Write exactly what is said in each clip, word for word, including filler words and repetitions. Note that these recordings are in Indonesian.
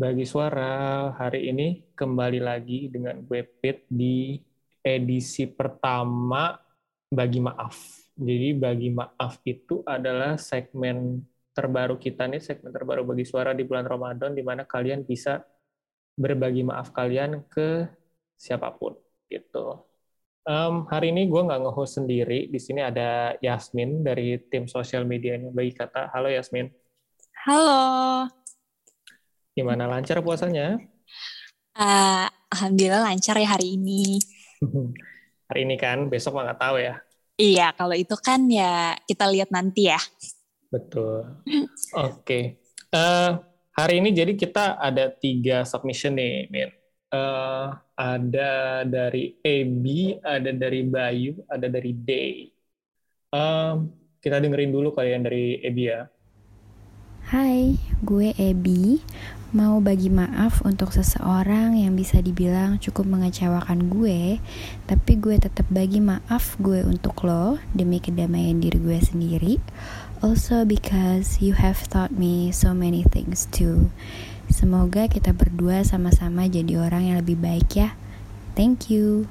Bagi Suara hari ini kembali lagi dengan gue Pit di edisi pertama Bagi Maaf. Jadi Bagi Maaf itu adalah segmen terbaru kita nih, segmen terbaru Bagi Suara di bulan Ramadan, di mana kalian bisa berbagi maaf kalian ke siapapun gitu. Um, hari ini gue nggak nge-host sendiri. Di sini ada Yasmin dari tim sosial medianya Bagi Kata. Halo Yasmin. Halo. Gimana, lancar puasanya? Uh, Alhamdulillah lancar ya hari ini. Hari ini kan, besok mah nggak tahu ya. Iya, kalau itu kan ya kita lihat nanti ya. Betul. Oke. Okay. Uh, hari ini jadi kita ada tiga submission nih, Min. Uh, ada dari Ebi, ada dari Bayu, ada dari Day. Um, kita dengerin dulu kalian dari Ebi ya. Hai, gue Ebi. Mau bagi maaf untuk seseorang yang bisa dibilang cukup mengecewakan gue, tapi gue tetap bagi maaf gue untuk lo demi kedamaian diri gue sendiri. Also because you have taught me so many things too. Semoga kita berdua sama-sama jadi orang yang lebih baik ya. Thank you.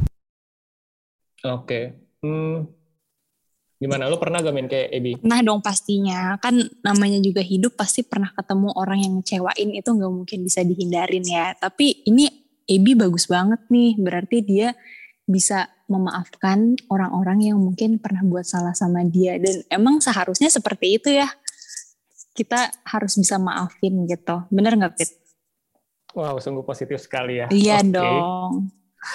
Oke. Okay. Hmm. Gimana, lo pernah gak main kayak Ebi? Pernah dong pastinya, kan namanya juga hidup pasti pernah ketemu orang yang ngecewain, itu gak mungkin bisa dihindarin ya. Tapi ini Ebi bagus banget nih, berarti dia bisa memaafkan orang-orang yang mungkin pernah buat salah sama dia. Dan emang seharusnya seperti itu ya, kita harus bisa maafin gitu. Bener gak Pit? Wow, sungguh positif sekali ya. Iya okay. dong.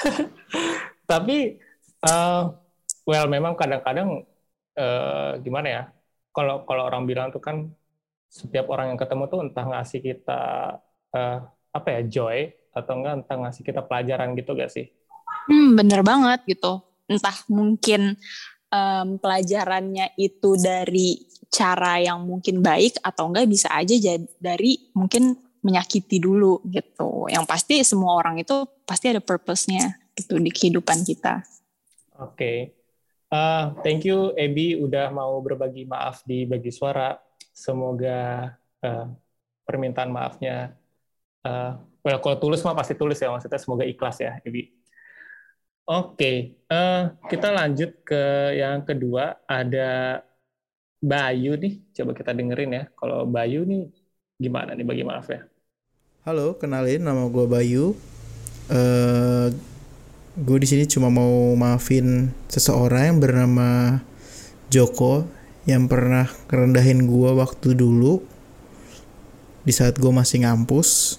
Tapi, uh, well memang kadang-kadang Uh, gimana ya, kalau kalau orang bilang tuh kan setiap orang yang ketemu tuh entah ngasih kita uh, apa ya, joy atau enggak entah ngasih kita pelajaran gitu gak sih? Hmm, bener banget gitu. Entah mungkin um, pelajarannya itu dari cara yang mungkin baik atau enggak bisa aja jadi dari mungkin menyakiti dulu gitu. Yang pasti semua orang itu pasti ada purpose-nya gitu di kehidupan kita. Oke. Okay. Uh, thank you Ebi udah mau berbagi maaf di Bagi Suara. Semoga uh, permintaan maafnya, uh, well kalau tulus mah pasti tulus ya, maksudnya semoga ikhlas ya Ebi. Oke, okay. uh, kita lanjut ke yang kedua, ada Bayu nih. Coba kita dengerin ya. Kalau Bayu nih gimana nih bagi maaf ya? Halo, kenalin nama gue Bayu. Uh, gue di sini cuma mau maafin seseorang yang bernama Joko yang pernah ngerendahin gue waktu dulu di saat gue masih ngampus.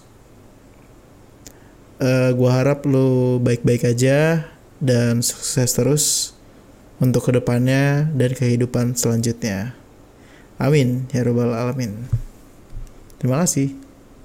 Uh, gue harap lo baik-baik aja dan sukses terus untuk kedepannya dan kehidupan selanjutnya. Amin ya robbal alamin. Terima kasih.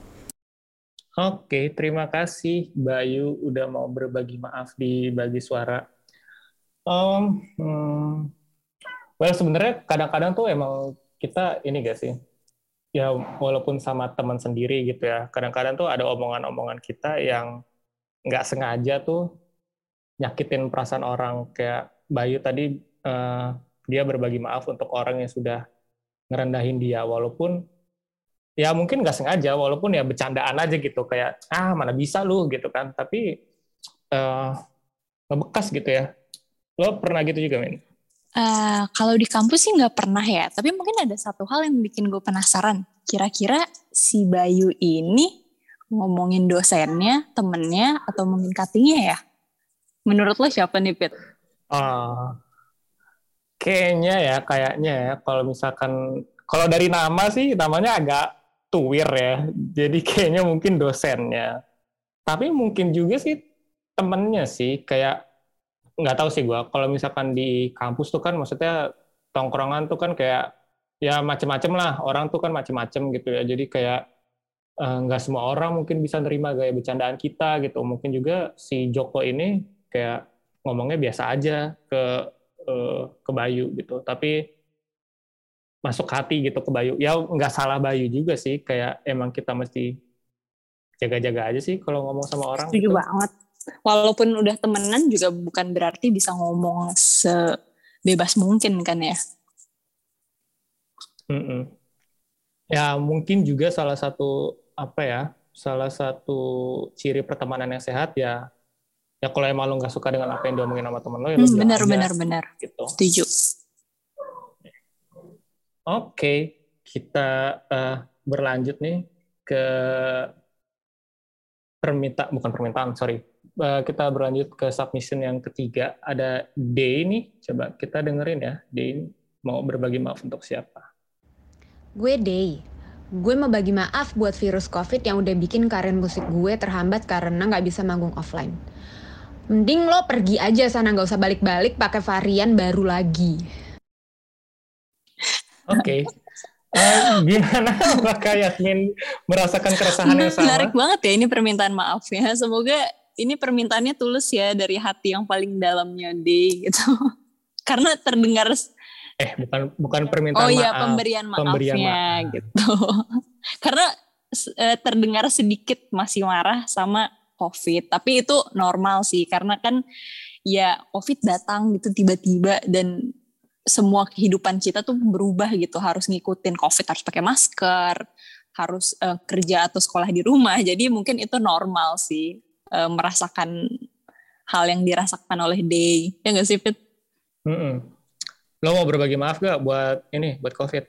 Oke, terima kasih Bayu udah mau berbagi maaf di Bagi Suara. Um, hmm, well sebenarnya kadang-kadang tuh emang kita ini gak sih, ya walaupun sama teman sendiri gitu ya, kadang-kadang tuh ada omongan-omongan kita yang nggak sengaja tuh nyakitin perasaan orang. Kayak Bayu tadi, uh, dia berbagi maaf untuk orang yang sudah ngerendahin dia, walaupun ya mungkin nggak sengaja, walaupun ya bercandaan aja gitu, kayak ah mana bisa lu gitu kan, tapi uh, ngebekas gitu ya. Lo pernah gitu juga, Min? Uh, kalau di kampus sih nggak pernah ya, tapi mungkin ada satu hal yang bikin gue penasaran. Kira-kira si Bayu ini ngomongin dosennya, temennya, atau mungkin cuttingnya ya? Menurut lo siapa nih, Pit? Uh, kayaknya ya, kayaknya ya, kalau misalkan, kalau dari nama sih, namanya agak tuwir ya, jadi kayaknya mungkin dosennya. Tapi mungkin juga sih temennya sih, kayak nggak tahu sih gue. Kalau misalkan di kampus tuh kan, maksudnya tongkrongan tuh kan kayak ya macem-macem lah, orang tuh kan macem-macem gitu ya. Jadi kayak nggak uh, semua orang mungkin bisa nerima gaya bercandaan kita gitu. Mungkin juga si Joko ini kayak ngomongnya biasa aja ke uh, ke Bayu gitu. Tapi masuk hati gitu ke Bayu. Ya nggak salah Bayu juga sih, kayak emang kita mesti jaga-jaga aja sih kalau ngomong sama orang. Setuju gitu. banget. Walaupun udah temenan juga bukan berarti bisa ngomong sebebas mungkin kan ya. Mm-mm. Ya mungkin juga salah satu apa ya, salah satu ciri pertemanan yang sehat ya, ya kalau emang lo nggak suka dengan apa yang diomongin sama temen lo, ya lo Hmm, bilang benar aja. benar benar. Gitu. Setuju. Oke, kita uh, berlanjut nih ke permintaan, bukan permintaan, sorry. Uh, kita berlanjut ke submission yang ketiga. Ada Day nih, coba kita dengerin ya. Day mau berbagi maaf untuk siapa? Gue Day. Gue mau bagi maaf buat virus COVID yang udah bikin karir musik gue terhambat karena nggak bisa manggung offline. Mending lo pergi aja sana, nggak usah balik-balik pakai varian baru lagi. Oke. Okay. Uh, gimana apakah Yasmin merasakan keresahan yang sama? Menarik banget ya ini permintaan maafnya. Semoga ini permintaannya tulus ya dari hati yang paling dalamnya Day gitu. Karena terdengar eh bukan bukan permintaan maaf. Oh iya, maaf. pemberian maafnya pemberian maaf. gitu. Karena eh, terdengar sedikit masih marah sama COVID, tapi itu normal sih karena kan ya COVID datang gitu tiba-tiba dan semua kehidupan kita tuh berubah gitu, harus ngikutin COVID, harus pakai masker, harus uh, kerja atau sekolah di rumah. Jadi mungkin itu normal sih uh, merasakan hal yang dirasakan oleh Day. Ya nggak sih, Fit? Mm-mm. Lo mau berbagi maaf gak buat ini, buat COVID?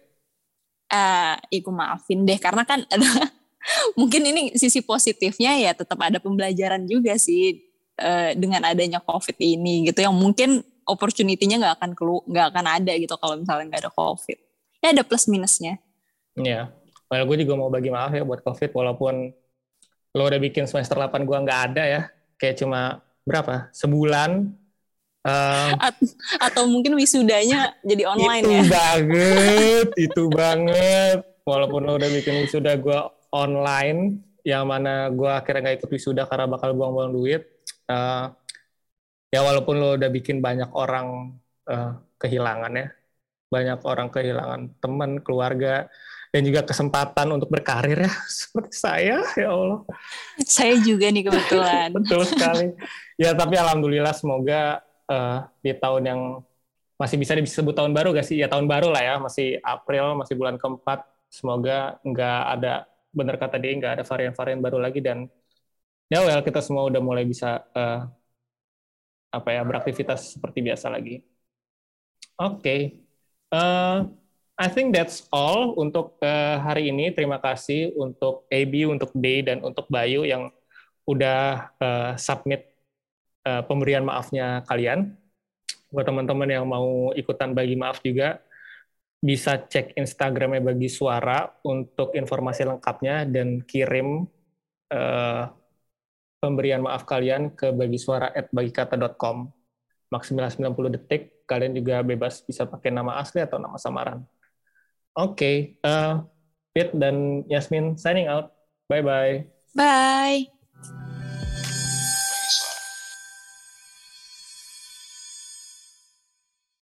Uh, Iku maafin deh, karena kan ada mungkin ini sisi positifnya ya tetap ada pembelajaran juga sih uh, dengan adanya COVID ini gitu, yang mungkin opportunity-nya nggak akan kelu, nggak akan ada gitu kalau misalnya nggak ada COVID. Ya ada plus minusnya. Iya. Well, gue juga mau bagi maaf ya buat COVID, walaupun lo udah bikin semester delapan gue nggak ada ya, kayak cuma berapa? Sebulan. Um, At- atau mungkin wisudanya jadi online itu ya. Itu banget, itu banget. Walaupun lo udah bikin wisuda gue online, yang mana gue akhirnya nggak ikut wisuda karena bakal buang-buang duit. Uh, Ya walaupun lo udah bikin banyak orang uh, kehilangan ya, banyak orang kehilangan teman, keluarga, dan juga kesempatan untuk berkarir ya, seperti saya, ya Allah. Saya juga nih kebetulan. Betul sekali. Ya tapi alhamdulillah semoga uh, di tahun yang masih bisa disebut tahun baru gak sih? Ya tahun baru lah ya, masih April, masih bulan keempat. Semoga nggak ada, bener kata dia, nggak ada varian-varian baru lagi, dan ya well kita semua udah mulai bisa uh, apa ya beraktivitas seperti biasa lagi. Oke, okay. uh, I think that's all untuk uh, hari ini. Terima kasih untuk A B, untuk Day, dan untuk Bayu yang udah uh, submit uh, pemberian maafnya kalian. Buat teman-teman yang mau ikutan bagi maaf juga, bisa cek Instagramnya Bagi Suara untuk informasi lengkapnya dan kirim uh, pemberian maaf kalian ke bagisuara at bagikata dot com. Maksimal sembilan puluh detik, kalian juga bebas bisa pakai nama asli atau nama samaran. Oke, okay, uh, Pit dan Yasmin signing out. Bye-bye. Bye.